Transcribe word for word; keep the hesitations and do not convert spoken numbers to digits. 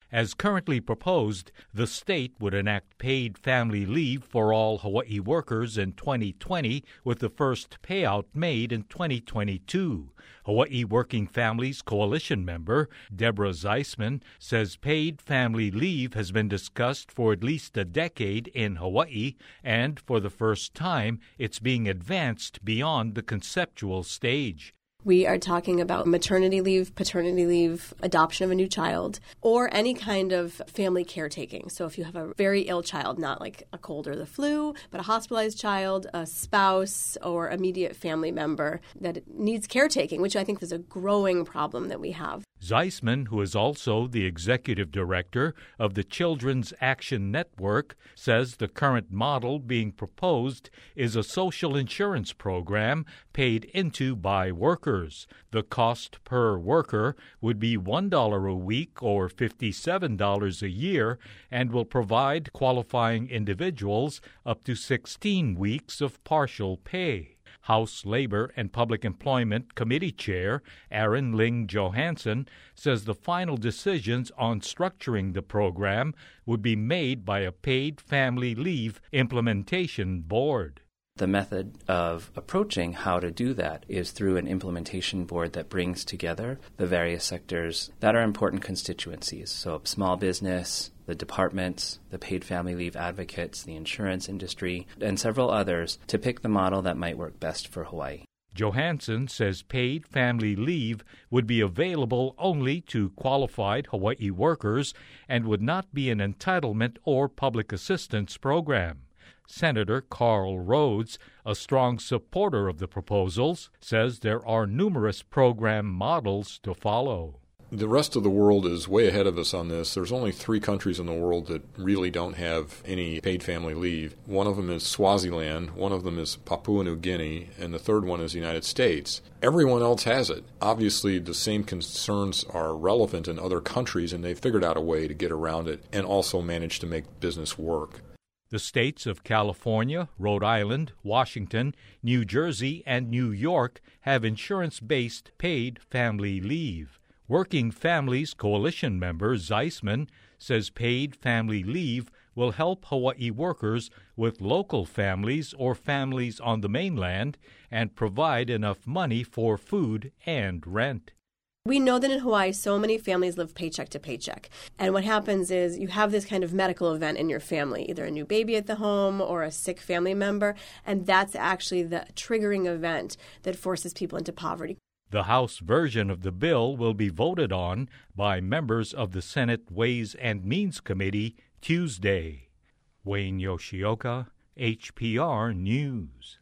As currently proposed, the state would enact paid family leave for all Hawaii workers in twenty twenty, with the first payout made in twenty twenty-two. Hawaii Working Families Coalition member Deborah Zeisman says paid family leave has been discussed for at least a decade in Hawaii, and for the first time, it's being advanced beyond the conceptual stage. We are talking about maternity leave, paternity leave, adoption of a new child, or any kind of family caretaking. So if you have a very ill child, not like a cold or the flu, but a hospitalized child, a spouse, or immediate family member that needs caretaking, which I think is a growing problem that we have. Zeisman, who is also the executive director of the Children's Action Network, says the current model being proposed is a social insurance program paid into by workers. The cost per worker would be one dollar a week or fifty-seven dollars a year and will provide qualifying individuals up to sixteen weeks of partial pay. House Labor and Public Employment Committee Chair Aaron Ling Johansson says the final decisions on structuring the program would be made by a paid family leave implementation board. The method of approaching how to do that is through an implementation board that brings together the various sectors that are important constituencies. So small business, the departments, the paid family leave advocates, the insurance industry, and several others to pick the model that might work best for Hawaii. Johansson says paid family leave would be available only to qualified Hawaii workers and would not be an entitlement or public assistance program. Senator Carl Rhodes, a strong supporter of the proposals, says there are numerous program models to follow. The rest of the world is way ahead of us on this. There's only three countries in the world that really don't have any paid family leave. One of them is Swaziland, one of them is Papua New Guinea, and the third one is the United States. Everyone else has it. Obviously, the same concerns are relevant in other countries, and they've figured out a way to get around it and also manage to make business work. The states of California, Rhode Island, Washington, New Jersey, and New York have insurance-based paid family leave. Working Families Coalition member Zeisman says paid family leave will help Hawaii workers with local families or families on the mainland and provide enough money for food and rent. We know that in Hawaii, so many families live paycheck to paycheck. And what happens is you have this kind of medical event in your family, either a new baby at the home or a sick family member, and that's actually the triggering event that forces people into poverty. The House version of the bill will be voted on by members of the Senate Ways and Means Committee Tuesday. Wayne Yoshioka, H P R News.